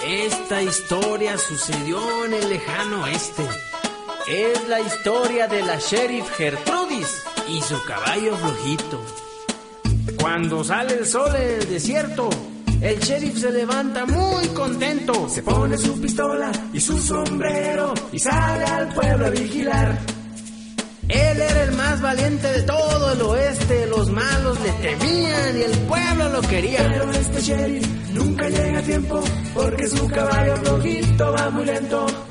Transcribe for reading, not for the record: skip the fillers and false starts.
Esta historia sucedió en el lejano oeste. Es la historia de la sheriff Gertrudis y su caballo flojito. Cuando sale el sol en el desierto, el sheriff se levanta muy contento. Se pone su pistola y su sombrero y sale al pueblo a vigilar. Él era el más valiente de todo el oeste. Los malos le temían y el pueblo lo quería. Pero este sheriff nunca llega a tiempo porque su caballo flojito va muy lento.